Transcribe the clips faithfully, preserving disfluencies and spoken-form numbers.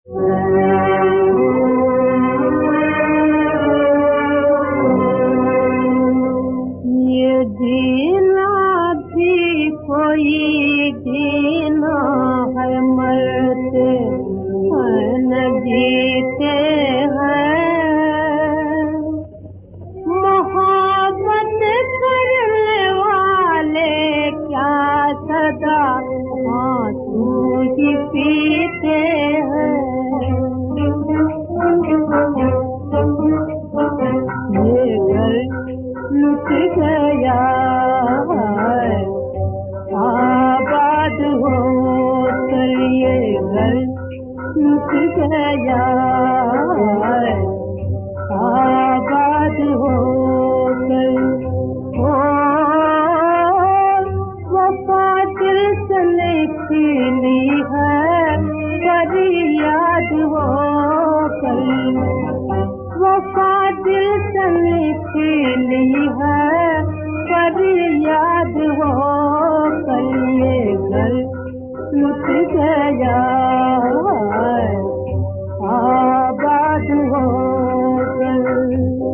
ये जीना भी कोई जीना है, मरते न जीते हैं। मोहब्बत करने वाले क्या सदा आंसू ही पीते हैं। ये घर लुट गया है, आबाद हो कर ये घर लुट गया है, आबाद हो कर। ओ वफा दिल से निकली है, फरियाद हो कर। वफा दिल से निकली है, फरियाद हो कर। ये घर लुट गया है, आबाद हो कर।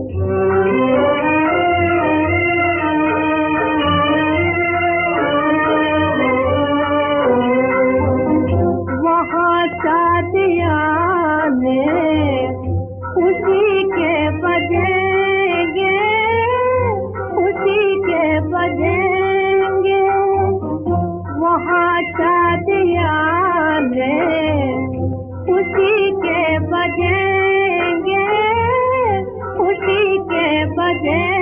वहाँ शादियाँ ने खुशी के बजेंगे, खुशी के बजेंगे। वहाँ शादियाँ ने खुशी के बजेंगे, खुशी के बजेंगे।